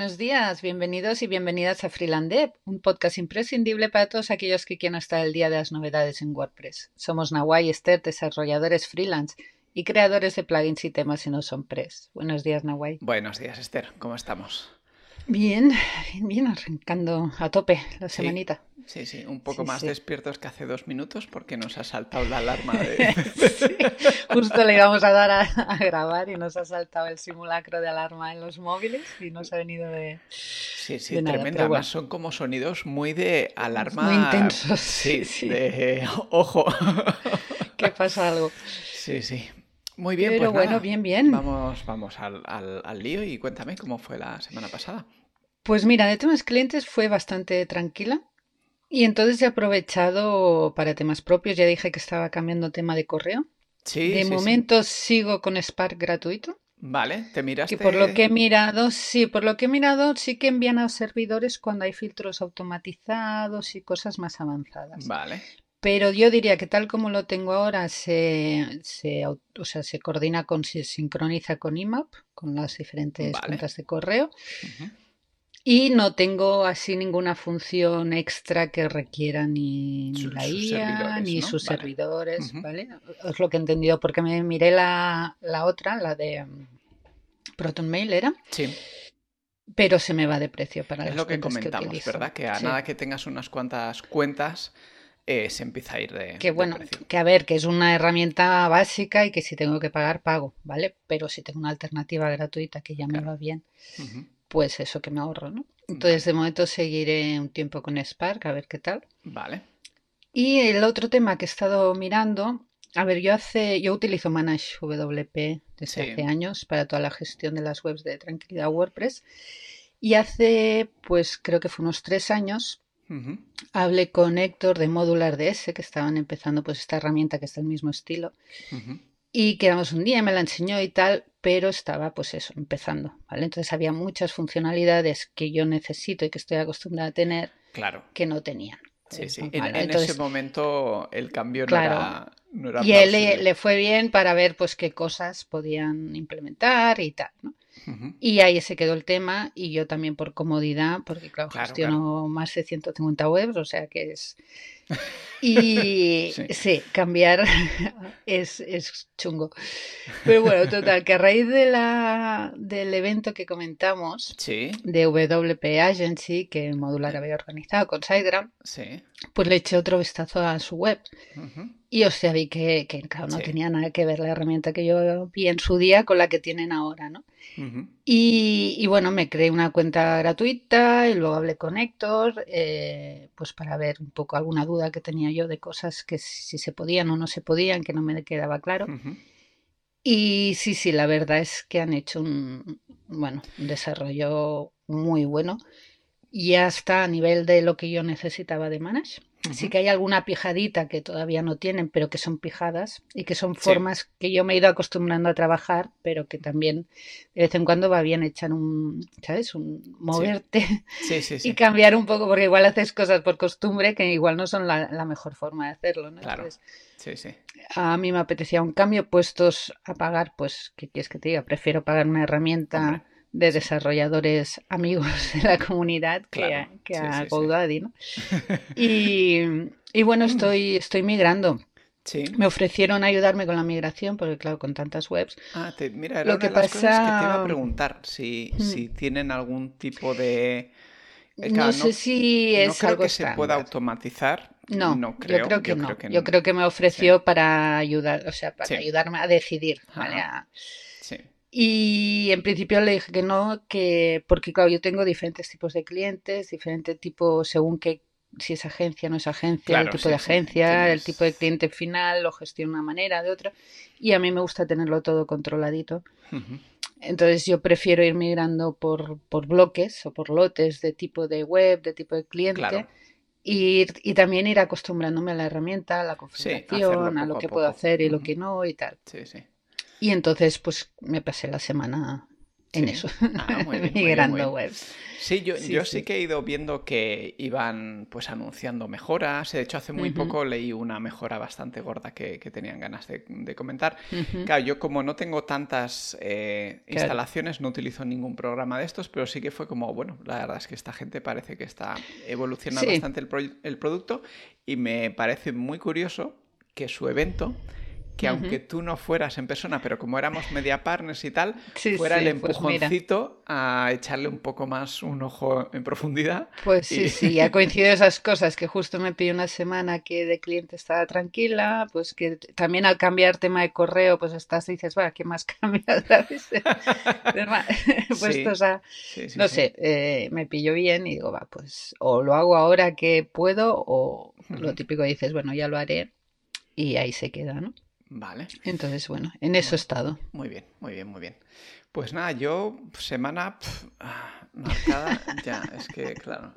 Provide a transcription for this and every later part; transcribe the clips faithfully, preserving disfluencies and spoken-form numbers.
Buenos días, bienvenidos y bienvenidas a Freelandev, un podcast imprescindible para todos aquellos que quieran estar al día de las novedades en WordPress. Somos Nawai y Esther, desarrolladores freelance y creadores de plugins y temas en AwesomePress. Buenos días, Nawai. Buenos días, Esther. ¿Cómo estamos? Bien, bien, bien, arrancando a tope la Sí, semanita. sí, sí. Un poco Sí, más sí. despiertos que hace dos minutos porque nos ha saltado la alarma de... Sí, justo le íbamos a dar a, a grabar y nos ha saltado el simulacro de alarma en los móviles y nos ha venido de, Sí, sí, de nada, tremendo. pero Además bueno, son como sonidos muy de muy alarma, intensos, sí, sí, sí, de ojo. que pasa algo. Sí, sí. Muy bien, Pero pues bueno, nada. bien, bien. Vamos, vamos al, al, al lío y cuéntame cómo fue la semana pasada. Pues mira, de temas clientes fue bastante tranquila y entonces he aprovechado para temas propios. Ya dije que estaba cambiando tema de correo. Sí, De sí, sí. momento sigo con Spark gratuito, Vale, ¿te que por lo que he miraste? mirado, sí, por lo que he mirado, sí que envían a los servidores cuando hay filtros automatizados y cosas más avanzadas. Vale, Pero yo diría que tal como lo tengo ahora, se, se, au- o sea, se coordina con, se sincroniza con I M A P, con las diferentes vale. cuentas de correo. Ujú. Y no tengo así ninguna función extra que requiera ni, ni Su- la sus I A servidores, ni ¿no? sus Vale. servidores, Ujú. ¿vale? Es lo que he entendido, porque me miré la, la otra, la de mm, Proton Mail era, Sí. pero se me va de precio para Es las lo que cuentas que comentamos, utilizo. ¿verdad? Que a Sí. nada que tengas unas cuantas cuentas, eh, se empieza a ir de, Que de bueno, precio. que a ver, que es una herramienta básica y que si tengo que pagar, pago, ¿vale? Pero si tengo una alternativa gratuita que ya me Claro. va bien, Ujú. pues eso que me ahorro, ¿no? Entonces, Vale, de momento seguiré un tiempo con Spark, a ver qué tal. vale. Y el otro tema que he estado mirando, a ver, yo hace, yo utilizo Manage W P desde hace Sí. años para toda la gestión de las webs de Tranquilidad WordPress. Y hace, pues creo que fue unos tres años, Ujú. hablé con Héctor de Modular D S, que estaban empezando pues esta herramienta que es del mismo estilo. Ujú. Y quedamos un día, me la enseñó y tal, pero estaba pues eso, empezando, ¿vale? Entonces había muchas funcionalidades que yo necesito y que estoy acostumbrada a tener Claro. que no tenían. Sí, Es sí. En, normal, ¿no? en ese Entonces, momento el cambio no claro, era, no era y a él le, plausible. le fue bien para ver pues qué cosas podían implementar y tal, ¿no? Ujú. Y ahí se quedó el tema y yo también por comodidad, porque claro, Claro, claro. gestiono más de ciento cincuenta webs, o sea que es... Y Sí. sí, cambiar es, es chungo. Pero bueno, total, que a raíz de la, del evento que comentamos Sí. de W P Agency, que Modular Eh, había organizado con SiteGround, Sí. pues le eché otro vistazo a su web. Ujú. Y o sea, vi que, que, claro, no Sí. tenía nada que ver la herramienta que yo vi en su día con la que tienen ahora, ¿no? Ujú. Y, y bueno, me creé una cuenta gratuita y luego hablé con Héctor, eh, pues para ver un poco alguna duda que tenía yo de cosas que si se podían o no se podían, que no me quedaba claro. Ujú. Y sí, sí, la verdad es que han hecho un, bueno, un desarrollo muy bueno y hasta a nivel de lo que yo necesitaba de Manage. Sí Ujú. que hay alguna pijadita que todavía no tienen, pero que son pijadas y que son Sí. formas que yo me he ido acostumbrando a trabajar, pero que también de vez en cuando va bien echar un, ¿sabes? Un Sí. moverte Sí, sí, y sí. cambiar un poco, porque igual haces cosas por costumbre que igual no son la, la mejor forma de hacerlo, ¿no? Claro. Entonces, Sí, sí. a mí me apetecía un cambio, puestos a pagar, pues, ¿qué quieres que te diga? Prefiero pagar una Hombre. herramienta de Sí. desarrolladores amigos de la comunidad que Claro. a, que Sí, a sí, sí. GoDaddy, ¿no? Y, y bueno, estoy, estoy migrando. Sí. Me ofrecieron ayudarme con la migración, porque claro, con tantas webs. Ah, te- mira, era Lo una que de las cosas que te iba a pasa, preguntar, si, mm, si tienen algún tipo de... Eh, no claro, sé no, si no es creo algo que se pueda estándar. automatizar, No, no yo creo, creo que yo creo no. que... Yo n- creo que me Sí, ofreció para ayudar, o sea, para sí, ayudarme a decidir, ¿vale? ajá, A- sí, Y en principio le dije que no, que porque claro, yo tengo diferentes tipos de clientes, diferente tipo según qué, si es agencia, no es agencia, el claro, tipo de sí, sí, agencia, el tipo de tienes... cliente final, lo gestiono de una manera, de otra, y a mí me gusta tenerlo todo controladito. Ujú. Entonces yo prefiero ir migrando por, por bloques o por lotes de tipo de web, de tipo de Claro, cliente, y, ir- y también ir acostumbrándome a la herramienta, a la sí, hacerlo configuración, a lo poco a que puedo poco. hacer y lo Ujú. que no y tal. Sí, sí. Y entonces pues me pasé la semana en Sí. eso, Ah, muy bien, muy bien, muy migrando bien. webs. Sí, yo, Sí, yo sí sí. que he ido viendo que iban pues anunciando mejoras. De hecho, hace muy Ujú, poco leí una mejora bastante gorda que, que tenían ganas de, de comentar. ujú, Claro, yo como no tengo tantas eh, claro. instalaciones, no utilizo ningún programa de estos, pero sí que fue como, bueno, la verdad es que esta gente parece que está evolucionando Sí, bastante el, pro- el producto y me parece muy curioso que su evento, que aunque ujú. tú no fueras en persona, pero como éramos media partners y tal, Sí, fuera el sí, pues mira. empujoncito a echarle un poco más un ojo en profundidad. Pues sí, Y sí, ha coincidido esas cosas, que justo me pilló una semana que de cliente estaba tranquila, pues que t- también al cambiar tema de correo, pues estás y dices, va, ¿qué más cambia? ¿Sabes? Además, puestos sí, a, sí, sí, no sí. sé, eh, me pilló bien y digo, va, pues o lo hago ahora que puedo o lo típico dices, bueno, ya lo haré y ahí se queda, ¿no? Vale. Entonces, bueno, en eso he Bueno, estado. muy bien, muy bien, muy bien. Pues nada, yo semana pf, ah, marcada, ya, es que claro.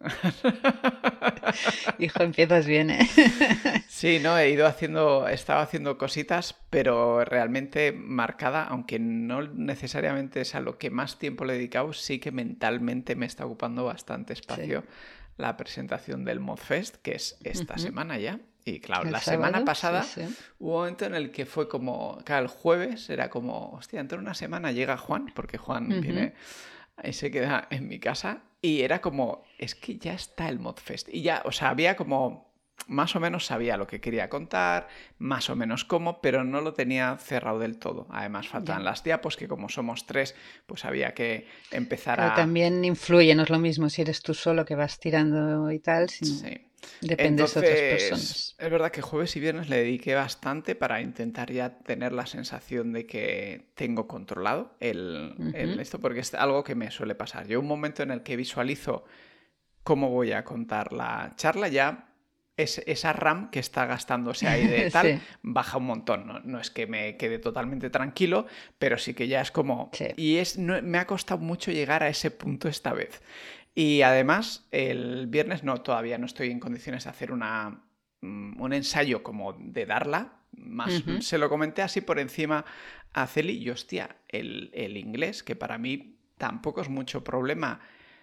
Hijo, empiezas bien, ¿eh? Sí, no, he ido haciendo, he estado haciendo cositas, pero realmente marcada, aunque no necesariamente es a lo que más tiempo le he dedicado, sí que mentalmente me está ocupando bastante Sí. espacio la presentación del Modfest, que es esta Ujú. semana ya. Y claro, El la semana sábado, sí, pasada sí. hubo un momento en el que fue como, claro, el jueves era como, hostia, dentro de una semana llega Juan, porque Juan Ujú. viene y se queda en mi casa, y era como, es que ya está el Modfest. Y ya, o sea, había como más o menos sabía lo que quería contar, más o menos cómo, pero no lo tenía cerrado del todo. Además, faltaban Ya. las diapos, que como somos tres, pues había que empezar Claro, a... también influye, no es lo mismo si eres tú solo que vas tirando y tal, sino Sí. dependes de otras Entonces, personas. es verdad que jueves y viernes le dediqué bastante para intentar ya tener la sensación de que tengo controlado el, el Ujú. esto, porque es algo que me suele pasar. Yo un momento en el que visualizo cómo voy a contar la charla, ya es, esa RAM que está gastándose ahí de tal Sí, baja un montón. No, no es que me quede totalmente tranquilo, pero sí que ya es como... sí. Y es, no, me ha costado mucho llegar a ese punto esta vez. Y además, el viernes no, todavía no estoy en condiciones de hacer una, mm, un ensayo como de darla. Más Ujú. se lo comenté así por encima a Celi y hostia, el, el inglés, que para mí tampoco es mucho problema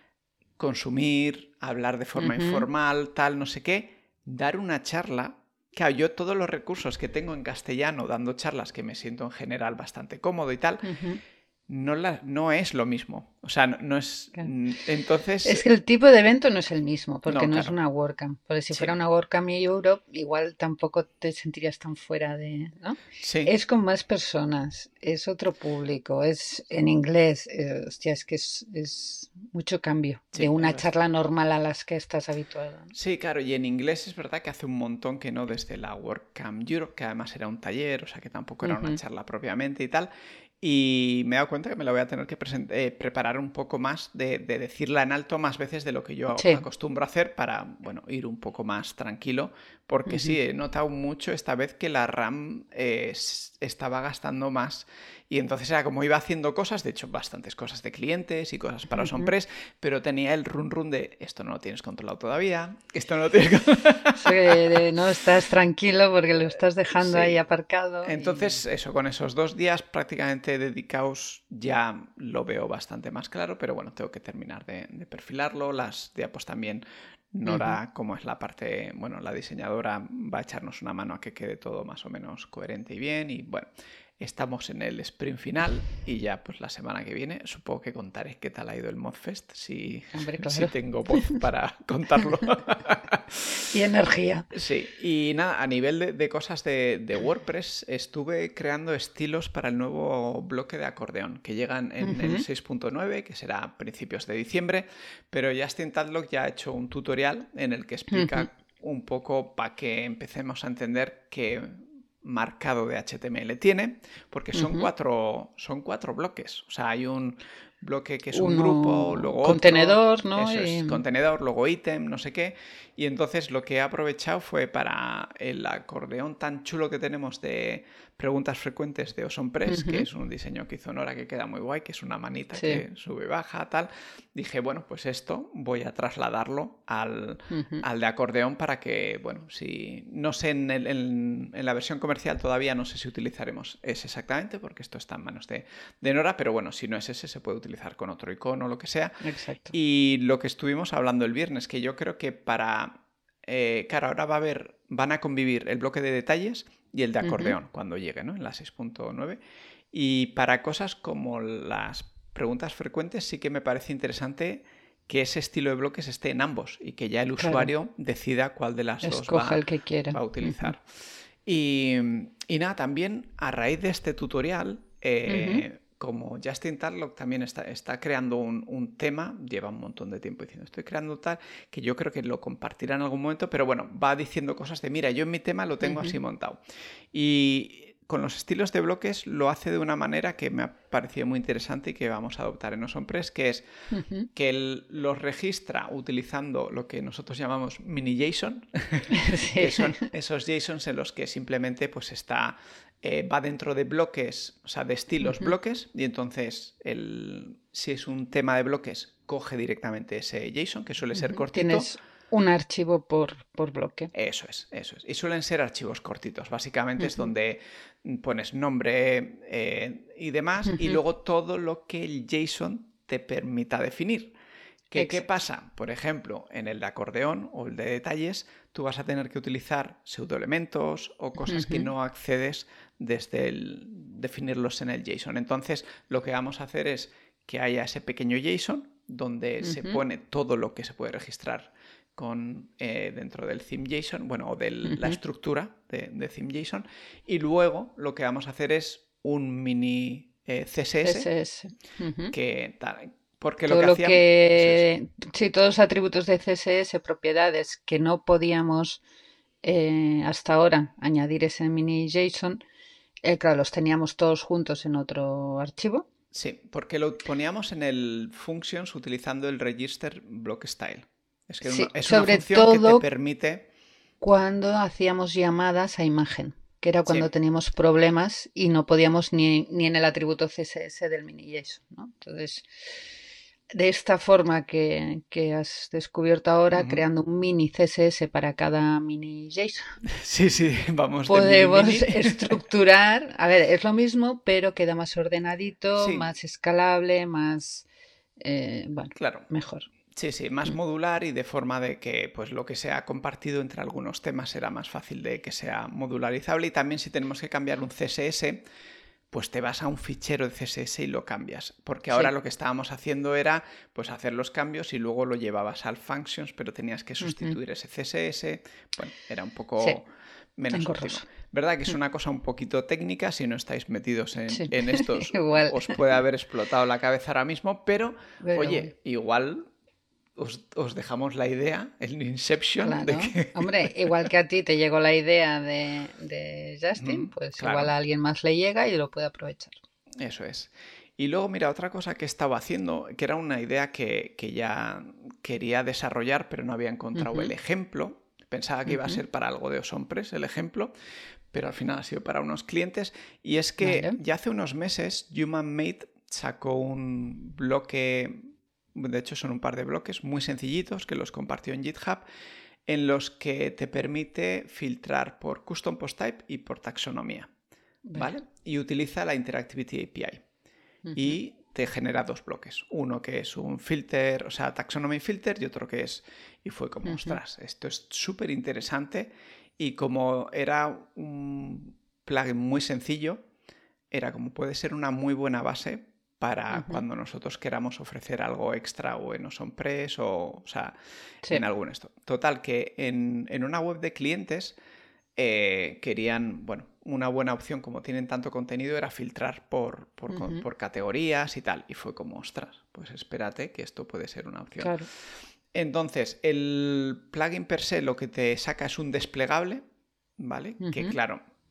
consumir, hablar de forma Ujú. informal, tal, no sé qué, dar una charla. Claro, yo todos los recursos que tengo en castellano dando charlas, que me siento en general bastante cómodo y tal, Ujú. no, la, no es lo mismo. O sea, no, no es... Claro. Es Entonces, que el tipo de evento no es el mismo, porque no, no es claro. una WordCamp. Porque si fuera Sí, una WordCamp y Europe, igual tampoco te sentirías tan fuera de, ¿no? sí, Es con más personas, es otro público, es en inglés. Eh, hostia, es que es, es mucho cambio de sí, es una verdad. charla normal a las que estás habituado, ¿no? Sí, claro, y en inglés es verdad que hace un montón que no desde la WordCamp Europe, que además era un taller, o sea que tampoco era una Ujú. charla propiamente y tal. Y me he dado cuenta que me la voy a tener que present- eh, preparar un poco más de, de decirla en alto más veces de lo que yo Sí. acostumbro a hacer para, bueno, ir un poco más tranquilo. Porque Ujú. sí, he notado mucho esta vez que la RAM eh, s- estaba gastando más. Y entonces era como iba haciendo cosas, de hecho bastantes cosas de clientes y cosas para Ujú. Sonpress, pero tenía el run run de esto no lo tienes controlado todavía, esto no lo tienes controlado. Eso que no estás tranquilo porque lo estás dejando ahí Sí. aparcado y... Entonces, eso, con esos dos días prácticamente dedicados ya lo veo bastante más claro, pero bueno, tengo que terminar de, de perfilarlo. Las diapos también, Ujú. Nora, como es la parte, bueno, la diseñadora va a echarnos una mano a que quede todo más o menos coherente y bien. Y bueno, estamos en el sprint final y ya pues la semana que viene supongo que contaré qué tal ha ido el Modfest, si, Hombre, si claro. tengo voz para contarlo. Y energía. Sí, y nada, a nivel de, de cosas de, de WordPress, estuve creando estilos para el nuevo bloque de acordeón, que llegan en el Ujú. seis punto nueve, que será a principios de diciembre, pero Justin Tadlock ya ha hecho un tutorial en el que Ujú. explica un poco para que empecemos a entender qué marcado de H T M L tiene, porque son Ujú. cuatro, son cuatro bloques. O sea, hay un bloque que es un Uno, grupo, luego contenedor, otro, ¿no? eso Y... es, contenedor, luego ítem, no sé qué. Y entonces lo que he aprovechado fue para el acordeón tan chulo que tenemos de preguntas frecuentes de Awesome Press, Ujú. que es un diseño que hizo Nora que queda muy guay, que es una manita Sí. que sube y baja, tal. Dije, bueno, pues esto voy a trasladarlo al, Ujú. al de acordeón para que, bueno, si no sé, en, el, en, en la versión comercial todavía no sé si utilizaremos ese exactamente, porque esto está en manos de, de Nora, pero bueno, si no es ese se puede utilizar con otro icono o lo que sea. Exacto. Y lo que estuvimos hablando el viernes, que yo creo que para... Eh, claro, ahora va a haber, van a convivir el bloque de detalles y el de acordeón Ujú. cuando llegue, ¿no? En la seis punto nueve. Y para cosas como las preguntas frecuentes sí que me parece interesante que ese estilo de bloques esté en ambos y que ya el Claro. usuario decida cuál de las dos Escoja va, el que quiera. va a utilizar. Uh-huh. Y, y nada, también a raíz de este tutorial, eh, uh-huh. como Justin Tarlock también está, está creando un, un tema, lleva un montón de tiempo diciendo, estoy creando tal, que yo creo que lo compartirá en algún momento, pero bueno, va diciendo cosas de, mira, yo en mi tema lo tengo uh-huh. así montado. Y con los estilos de bloques lo hace de una manera que me ha parecido muy interesante y que vamos a adoptar en Awesome Press, que es uh-huh. que él los registra utilizando lo que nosotros llamamos mini JSON, sí. que son esos JSONs en los que simplemente pues está, eh, va dentro de bloques, o sea, de estilos uh-huh. bloques, y entonces el, si es un tema de bloques, coge directamente ese JSON, que suele ser uh-huh. cortito. Tienes un archivo por, por bloque. Eso es, eso es. Y suelen ser archivos cortitos. Básicamente uh-huh. es donde pones nombre eh, y demás, uh-huh. y luego todo lo que el JSON te permita definir. ¿Qué, ¿Qué pasa? Por ejemplo, en el de acordeón o el de detalles, tú vas a tener que utilizar pseudoelementos o cosas uh-huh. que no accedes desde el definirlos en el JSON. Entonces, lo que vamos a hacer es que haya ese pequeño JSON donde uh-huh. se pone todo lo que se puede registrar con, eh, dentro del theme JSON, bueno, o de uh-huh. la estructura de, de theme JSON, y luego lo que vamos a hacer es un mini eh, C S S, C S S. Uh-huh. que tal, porque Todo lo que lo hacíamos... que... Es sí, todos los atributos de C S S, propiedades que no podíamos eh, hasta ahora añadir ese mini JSON, eh, claro, los teníamos todos juntos en otro archivo. Sí, porque lo poníamos en el functions utilizando el register block style. Es que sí, una, es sobre una función todo que te permite... cuando hacíamos llamadas a imagen, que era cuando sí. teníamos problemas y no podíamos ni, ni en el atributo C S S del mini JSON, ¿no? Entonces, de esta forma que, que has descubierto ahora, uh-huh. creando un mini C S S para cada mini JSON, sí, sí, vamos podemos de mini, mini. estructurar, a ver, es lo mismo, pero queda más ordenadito, sí. más escalable, más, eh, bueno, claro. mejor. Sí, sí, más modular y de forma de que pues, lo que se ha compartido entre algunos temas será más fácil de que sea modularizable. Y también si tenemos que cambiar un C S S, pues te vas a un fichero de C S S y lo cambias. Porque ahora sí. lo que estábamos haciendo era pues, hacer los cambios y luego lo llevabas al functions, pero tenías que sustituir uh-huh. ese C S S. Bueno, era un poco... Sí. menos óptimo. ¿Verdad? Que es una cosa un poquito técnica, si no estáis metidos en, sí. en estos, os puede haber explotado la cabeza ahora mismo, pero, pero oye, bueno. igual os, os dejamos la idea, el Inception. Claro. De que... Hombre, igual que a ti te llegó la idea de, de Justin, mm, pues claro. igual a alguien más le llega y lo puede aprovechar. Eso es. Y luego, mira, otra cosa que estaba haciendo, que era una idea que, que ya quería desarrollar, pero no había encontrado uh-huh. el ejemplo. Pensaba que uh-huh. iba a ser para algo de Awesome Press el ejemplo, pero al final ha sido para unos clientes. Y es que vale. ya hace unos meses Human Made sacó un bloque, de hecho son un par de bloques muy sencillitos que los compartió en GitHub, en los que te permite filtrar por Custom Post Type y por taxonomía. ¿Vale? ¿Vale? Y utiliza la Interactivity A P I. Uh-huh. Y te genera dos bloques. Uno que es un filter, o sea, taxonomy filter, y otro que es... Y fue como, uh-huh. ostras, esto es súper interesante. Y como era un plugin muy sencillo, era como puede ser una muy buena base para uh-huh. cuando nosotros queramos ofrecer algo extra o en Awesome Press o, o sea, sí. en algún esto. Total, que en, en una web de clientes eh, querían, bueno, una buena opción, como tienen tanto contenido, era filtrar por, por, uh-huh. por categorías y tal. Y fue como, ostras, pues espérate que esto puede ser una opción. Claro. Entonces, el plugin per se lo que te saca es un desplegable, ¿vale? Uh-huh. Que claro,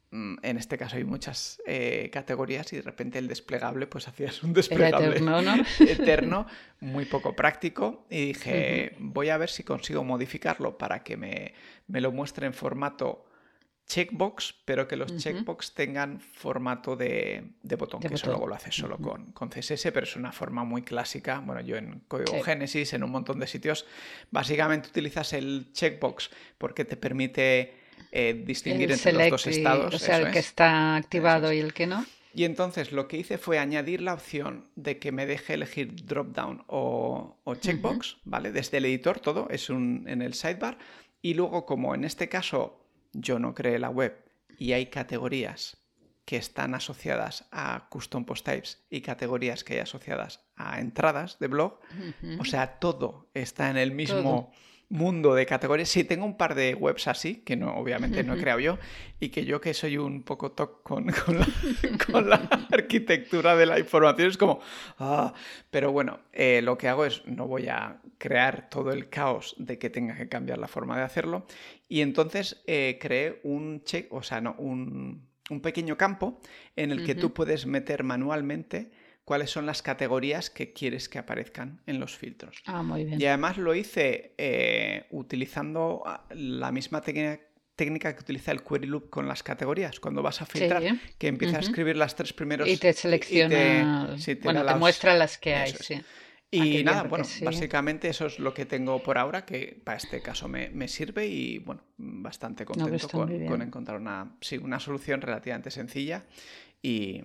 en este caso hay muchas eh, categorías y de repente el desplegable, pues hacías un desplegable Era eterno, ¿no? eterno, muy poco práctico, y dije, Uh-huh. voy a ver si consigo modificarlo para que me, me lo muestre en formato checkbox, pero que los Uh-huh. checkbox tengan formato de, de botón, De que eso botón. luego lo haces solo Uh-huh. con, con C S S, pero es una forma muy clásica. Bueno, yo en Código Sí. Génesis, en un montón de sitios, básicamente utilizas el checkbox porque te permite eh, distinguir El entre los dos select, y- estados, o sea, eso el que es. está Eso activado es. y el que no. Y entonces lo que hice fue añadir la opción de que me deje elegir dropdown o, o checkbox, Uh-huh. ¿vale? Desde el editor todo, es un, en el sidebar. Y luego, como en este caso yo no creé la web y hay categorías que están asociadas a custom post types y categorías que hay asociadas a entradas de blog, Uh-huh. o sea, todo está en el Todo. mismo mundo de categorías. Sí, tengo un par de webs así, que no, obviamente no he Uh-huh. creado yo, y que yo que soy un poco toc con, con, la, con la arquitectura de la información, es como... Ah. Pero bueno, eh, lo que hago es, no voy a crear todo el caos de que tenga que cambiar la forma de hacerlo, y entonces eh, creé un check, o sea, no, un, un pequeño campo en el que Uh-huh. tú puedes meter manualmente cuáles son las categorías que quieres que aparezcan en los filtros. Ah, muy bien. Y además lo hice eh, utilizando la misma técnica técnica que utiliza el query loop con las categorías. Cuando vas a filtrar, Sí. que empieza Uh-huh. a escribir las tres primeros... Y te Y selecciona, te, sí, te bueno, da te las... muestra las que hay, Eso es. sí. Ah, Y qué bien, nada, porque bueno, sí. básicamente eso es lo que tengo por ahora, que para este caso me, me sirve y bueno, bastante No, pero contento está muy con, con bien. encontrar una, sí, una solución relativamente sencilla. Y,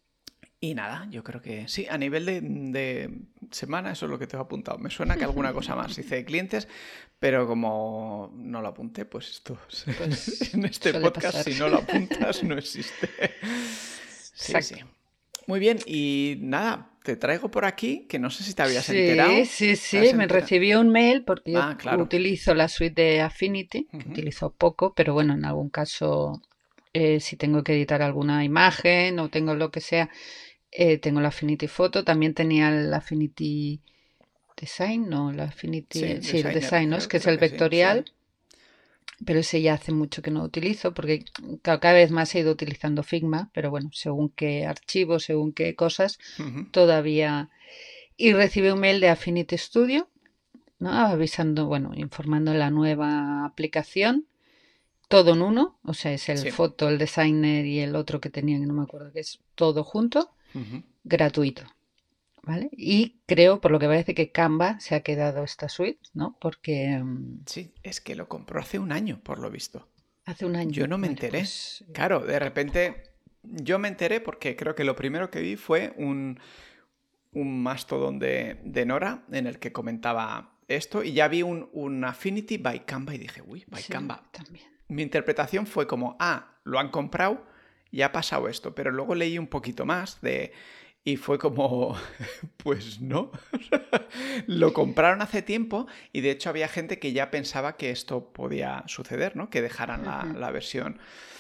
y nada, yo creo que sí, a nivel de, de semana eso es lo que te he apuntado. Me suena que alguna cosa más hice de clientes, pero como no lo apunté, pues esto Pues en este suele podcast, pasar. si no lo apuntas, no existe. Sí, Exacto. sí. Muy bien, y nada, te traigo por aquí, que no sé si te habías Sí, enterado. sí, ¿Te has sí, me enterado? recibió un mail porque yo Ah, claro. utilizo la suite de Affinity, que Ujú. utilizo poco, pero bueno, en algún caso, eh, si tengo que editar alguna imagen o tengo lo que sea, eh, tengo la Affinity Photo. También tenía el Affinity Design, no, la Sí, Affinity, sí, el Designer, Design, ¿no? Es creo, que es creo el que sí, sí. vectorial, pero ese ya hace mucho que no utilizo porque claro, cada vez más he ido utilizando Figma, pero bueno, según qué archivos, según qué cosas, Ujú. todavía... Y recibí un mail de Affinity Studio, ¿no? Avisando, bueno, informando de la nueva aplicación, todo en uno, o sea, es el Sí. foto, el designer y el otro que tenían, que no me acuerdo, que es todo junto, Ujú. gratuito, ¿vale? Y creo, por lo que parece, que Canva se ha quedado esta suite, ¿no? Porque um, Sí, es que lo compró hace un año, por lo visto. hace un Yo año, no me vale, enteré. pues Claro, de repente yo me enteré porque creo que lo primero que vi fue un, un mastodon de, de Nora en el que comentaba esto y ya vi un, un Affinity by Canva y dije, uy, by sí, Canva. también. Mi interpretación fue como, ah, lo han comprado y ha pasado esto, pero luego leí un poquito más de... Y fue como, pues no, lo compraron hace tiempo y de hecho había gente que ya pensaba que esto podía suceder, ¿no? Que dejaran la, Ujú, la versión.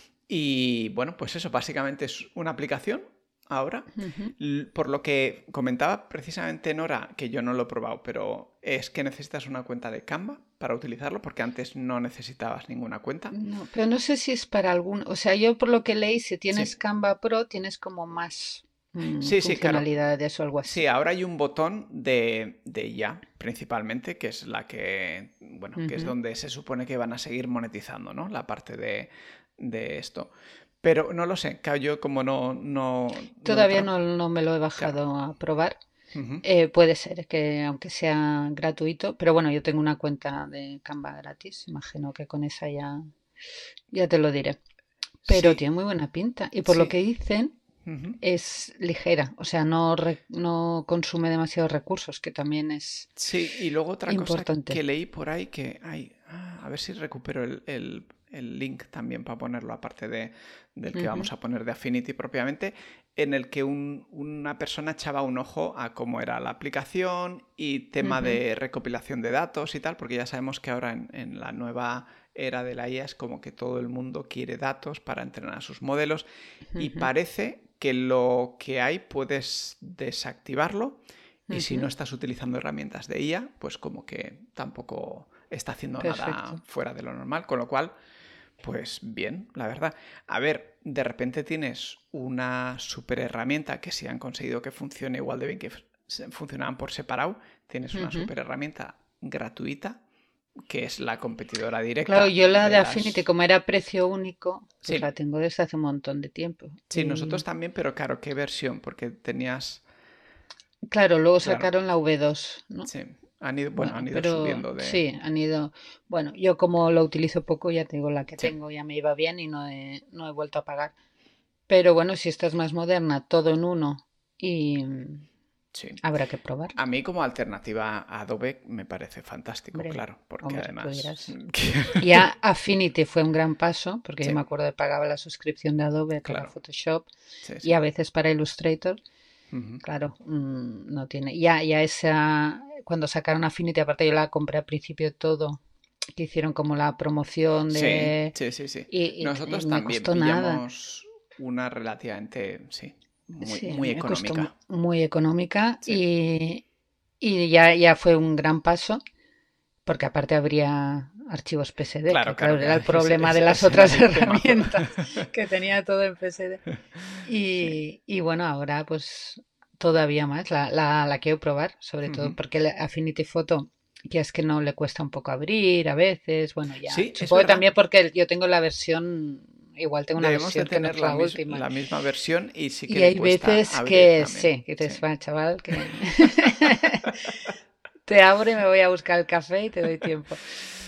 Y bueno, pues eso básicamente es una aplicación ahora. ujú. L- Por lo que comentaba precisamente Nora, que yo no lo he probado, pero es que necesitas una cuenta de Canva para utilizarlo, porque antes no necesitabas ninguna cuenta. No, pero no sé si es para algún, o sea, yo por lo que leí, si tienes Sí, Canva Pro, tienes como más mm, sí, sí, claro. funcionalidades o algo Sí, así. ahora hay un botón de, de I A, principalmente, que es la que, bueno, que es Ujú. donde se supone que van a seguir monetizando, ¿no? La parte de, de esto. Pero no lo sé, claro, yo como no, no, no he Todavía tra- no, no me lo he Claro. bajado a probar. Ujú. Eh, puede ser que aunque sea gratuito, pero bueno, yo tengo una cuenta de Canva gratis, imagino que con esa ya, ya te lo diré. Pero Sí, tiene muy buena pinta y por lo sí. que dicen Ujú. es ligera, o sea, no, re- no consume demasiados recursos, que también es Sí, y luego otra cosa importante. que leí por ahí que hay, ah, a ver si recupero el, el- el link también para ponerlo aparte de, del que Ujú, vamos a poner de Affinity propiamente, en el que un- una persona echaba un ojo a cómo era la aplicación y tema ujú, de recopilación de datos y tal, porque ya sabemos que ahora en, en la nueva era de la I A es como que todo el mundo quiere datos para entrenar sus modelos y ujú, parece que lo que hay puedes desactivarlo y si no ujú. estás utilizando herramientas de I A, pues como que tampoco está haciendo nada Perfecto. fuera de lo normal, con lo cual, pues bien, la verdad. A ver, de repente tienes una super herramienta que si han conseguido que funcione igual de bien que funcionaban por separado, tienes una Ujú. super herramienta gratuita que es la competidora directa. Claro, yo la de de las... Affinity, como era precio único, pues la Sí, tengo desde hace un montón de tiempo. sí, Y nosotros también, pero claro, ¿qué versión? Porque tenías... claro, luego Claro, sacaron la V dos, ¿no? sí, han ido, bueno, han Bueno, ido pero subiendo de... sí, han ido. Bueno, yo como lo utilizo poco, ya te digo, la que Sí, tengo ya me iba bien y no he, no he vuelto a pagar. Pero bueno, si esta es más moderna, todo en uno y mm, sí. habrá que probar. A mí como alternativa a Adobe me parece fantástico, Hombre, claro, porque hombre, tú además... dirás. Ya Affinity fue un gran paso, porque yo Sí, me acuerdo que pagaba la suscripción de Adobe para claro, Photoshop sí, y sí. a veces para Illustrator. Ujú. Claro, mm, no tiene. Ya, ya esa, cuando sacaron Affinity, aparte yo la compré al principio todo, que hicieron como la promoción Sí, de. sí, sí, sí. Y, y- y Nosotros me también costó nada. pillamos una relativamente, sí, muy, Sí, a muy mí me costó mu- económica. muy económica Sí, y, y ya, ya fue un gran paso, porque aparte habría archivos P S D, que claro, claro, claro, que era el ese, problema de ese- las ese era otras el temazo. herramientas, que tenía todo en P S D. Sí. Y, y bueno, ahora pues todavía más, la, la, la quiero probar, sobre todo Ujú. porque el Affinity Photo, ya es que no le cuesta un poco abrir a veces, bueno, ya, Sí, es supongo que verdad. también porque yo tengo la versión, igual tengo una Debemos de versión que no tener es la, la mis- última. la misma versión y sí que Y le hay cuesta veces abrir que también. sí, que Sí. dices, va, chaval, que te abro y me voy a buscar el café y te doy tiempo.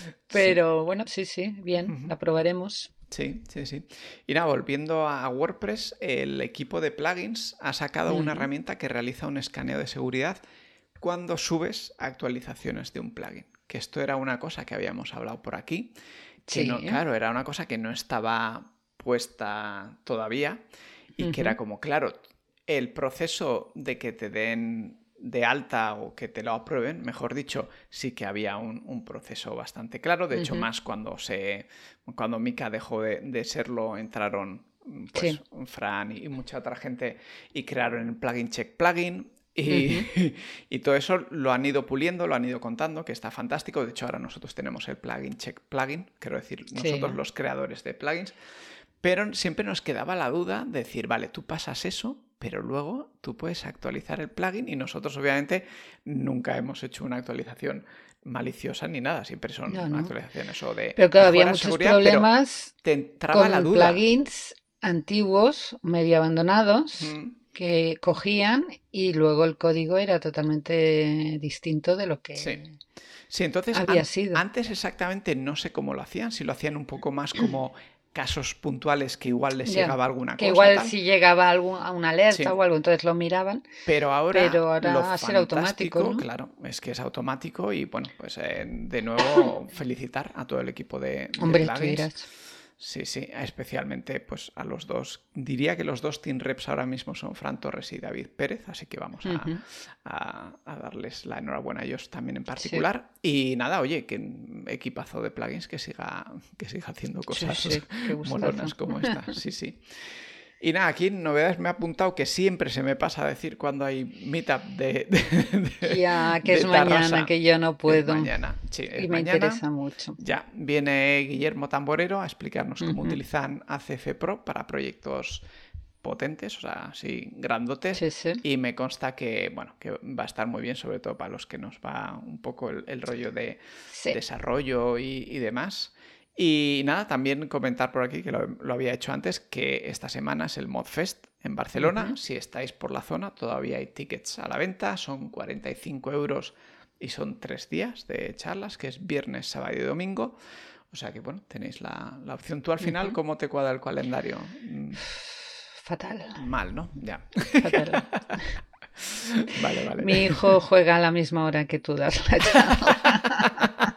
Sí. Pero bueno, sí, sí, bien, Ujú. la probaremos. Sí, sí, sí. Y nada, volviendo a WordPress, el equipo de plugins ha sacado una Ujú. herramienta que realiza un escaneo de seguridad cuando subes actualizaciones de un plugin. Que esto era una cosa que habíamos hablado por aquí, que no, Sí. claro, era una cosa que no estaba puesta todavía y que era Ujú. como, claro, el proceso de que te den de alta o que te lo aprueben, mejor dicho, sí que había un, un proceso bastante claro. De hecho, Ujú. más cuando se cuando Mika dejó de, de serlo, entraron Sí. pues Fran y mucha otra gente y crearon el plugin check plugin. Y, Ujú. y todo eso lo han ido puliendo, lo han ido contando, que está fantástico. De hecho, ahora nosotros tenemos el plugin check plugin, quiero decir, nosotros Sí. los creadores de plugins. Pero siempre nos quedaba la duda de decir, vale, tú pasas eso, pero luego tú puedes actualizar el plugin y nosotros obviamente nunca hemos hecho una actualización maliciosa ni nada, siempre son No, no. actualizaciones o de Pero claro, había mejorar muchos seguridad, pero problemas te entraba la con duda. plugins antiguos, medio abandonados, Mm, que cogían y luego el código era totalmente distinto de lo sí. que Sí, entonces había an- sido. antes exactamente no sé cómo lo hacían, si lo hacían un poco más como casos puntuales que igual les Ya. llegaba alguna Que cosa, igual tal. si llegaba algún, a una alerta o Sí, algo, entonces lo miraban, pero ahora pero ahora lo va a ser automático, fantástico, ¿no? claro, es que es automático y bueno, pues eh, de nuevo felicitar a todo el equipo de, de Hombre, tú plugins. dirás. Sí, sí, especialmente pues a los dos. Diría que los dos team reps ahora mismo son Fran Torres y David Pérez, así que vamos a, Ujú. a- a darles la enhorabuena a ellos también en Sí, particular. Y nada, oye, que equipazo de plugins que siga, que siga haciendo sí, cosas sí, qué molonas gustazo. como esta. Sí, sí. Y nada, aquí en novedades me ha apuntado que siempre se me pasa a decir cuando hay meetup de, de, de- Ya que de es mañana, Tarrasa. que yo no Es puedo mañana, sí, y es me mañana. interesa mucho. Ya, viene Guillermo Tamborero a explicarnos cómo Ujú. utilizan A C F Pro para proyectos potentes, o sea, así grandotes. Sí, sí, Y me consta que, bueno, que va a estar muy bien, sobre todo para los que nos va un poco el, el rollo de sí. desarrollo y, y demás. Y nada, también comentar por aquí, que lo, lo había hecho antes, que esta semana es el ModFest en Barcelona. Ujú. Si estáis por la zona, todavía hay tickets a la venta, son cuarenta y cinco euros y son tres días de charlas, que es viernes, sábado y domingo. O sea que, bueno, tenéis la, la opción. Tú al final, Ujú. ¿cómo te cuadra el calendario? Mm, Fatal, Mal, ¿no? Ya. fatal. Vale, vale. Mi hijo juega a la misma hora que tú das la charla.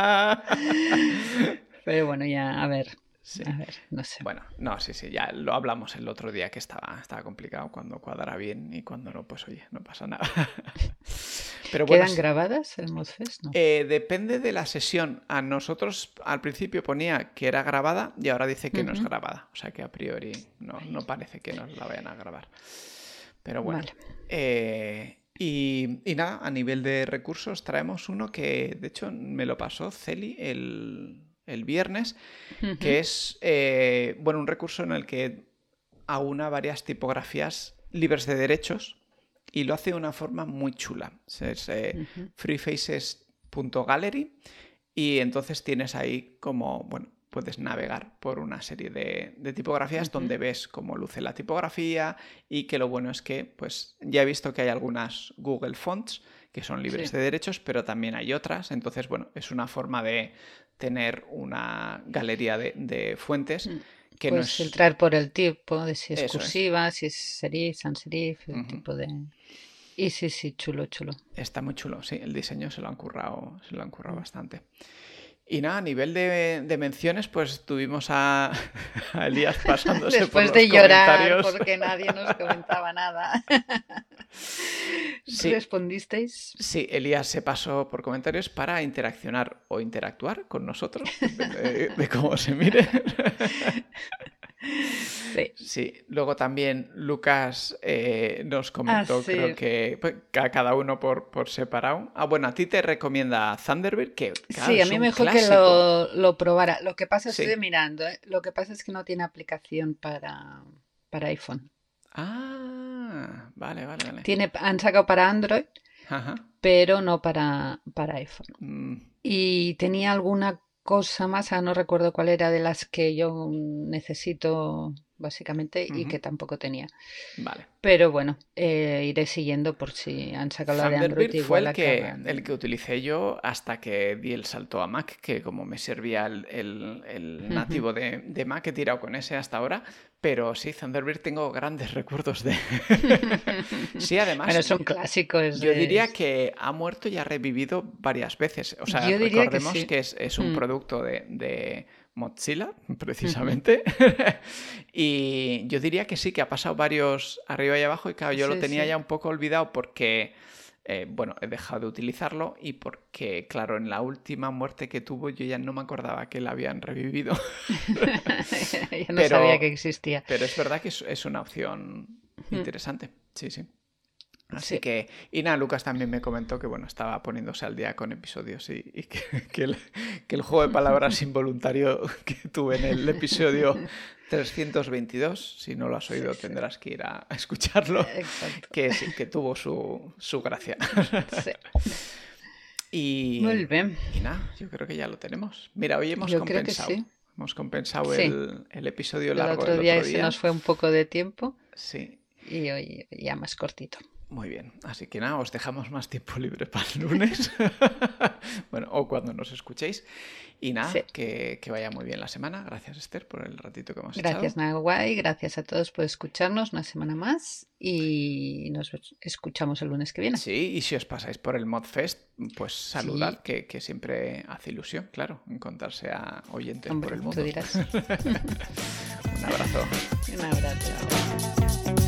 Pero bueno, ya, a ver, Sí. a ver, no sé. Bueno, no, sí, sí, ya lo hablamos el otro día que estaba, estaba complicado cuando cuadra bien y cuando no, pues oye, no pasa nada. Pero bueno, ¿Quedan sí, grabadas el Modfest? No. eh, depende de la sesión. A nosotros al principio ponía que era grabada y ahora dice que no es Ujú. grabada. O sea que a priori no, no parece que nos la vayan a grabar. Pero bueno. Vale. eh, y, y nada, a nivel de recursos traemos uno que de hecho me lo pasó Celi el, el viernes, Ujú. que es eh, bueno, un recurso en el que aúna varias tipografías libres de derechos y lo hace de una forma muy chula. Es eh, Ujú. freefaces punto gallery y entonces tienes ahí como, bueno, puedes navegar por una serie de, de tipografías Ujú. donde ves cómo luce la tipografía y que lo bueno es que, pues, ya he visto que hay algunas Google Fonts que son libres Sí. de derechos, pero también hay otras. Entonces, bueno, es una forma de tener una galería de, de fuentes Mm. que no Puedes es... filtrar por el tipo, de si es Eso es. cursiva, si es serif, sans serif, el Ujú. tipo de... Y sí, sí, chulo, chulo. Está muy chulo, sí. El diseño se lo han currado, se lo han currado Mm. bastante. Y nada, a nivel de, de menciones, pues tuvimos a, a Elías pasándose por Después los de llorar comentarios. porque nadie nos comentaba nada. Sí, ¿Respondisteis? sí, Elías se pasó por comentarios para interaccionar o interactuar con nosotros, depende de, de cómo se mire. Sí. Sí, luego también Lucas eh, nos Ah, comentó, creo sí. que pues, a cada uno por, por separado. Ah, bueno, a ti te recomienda Thunderbird, que claro, Sí, a es mí un me dijo que clásico. lo, lo probara. Lo que pasa, estoy Sí. mirando, ¿eh? Lo que pasa es que no tiene aplicación para, para iPhone. Ah, vale, vale, vale. Tiene, han sacado para Android, Ajá. pero no para, para iPhone. Mm, Y tenía alguna cosa más, ah, no recuerdo cuál era de las que yo necesito básicamente y ujú. que tampoco tenía. Vale. Pero bueno, eh, iré siguiendo por si han sacado la de Android, Thunderbird fue igual el que, acaban. el que utilicé yo hasta que di el salto a Mac, que como me servía el, el- el Ujú. nativo de, de Mac, he tirado con ese hasta ahora. Pero sí, Thunderbird tengo grandes recuerdos de... Sí, además, Bueno, son clásicos. yo diría es- que ha muerto y ha revivido varias veces. O sea, Yo diría que recordemos sí. que es, es un Mm. producto de, de Mozilla, precisamente. Y yo diría que sí, que ha pasado varios arriba y abajo y claro, yo lo Sí, tenía sí. ya un poco olvidado porque, eh, bueno, he dejado de utilizarlo y porque, claro, en la última muerte que tuvo yo ya no me acordaba que la habían revivido. Yo no sabía que Pero, existía. pero es verdad que es, es una opción Mm. interesante. Sí, sí. Así Sí. que, y nada, Lucas también me comentó que bueno, estaba poniéndose al día con episodios y, y que, que el, que el juego de palabras involuntario que tuve en el episodio trescientos veintidós, si no lo has oído Sí, sí. tendrás que ir a, a escucharlo, Exacto. que sí, que tuvo su, su gracia. Sí. Y, Muy bien. y nada, yo creo que ya lo tenemos. Mira, hoy hemos Yo creo que compensado. sí. Hemos compensado Sí. el, el episodio El largo otro del día otro se día. nos fue un poco de tiempo Sí. y hoy ya más cortito. Muy bien, así que nada, os dejamos más tiempo libre para el lunes. Bueno, o cuando nos escuchéis. Y nada, Sí. que, que vaya muy bien la semana. Gracias, Esther, por el ratito que hemos Gracias, echado. Nahuay. Gracias a todos por escucharnos una semana más y nos escuchamos el lunes que viene. Sí, y si os pasáis por el Modfest, pues saludad, Sí. que, que siempre hace ilusión, claro, encontrarse a oyentes Hombre, por el tú mundo. dirás. Un abrazo. Un abrazo.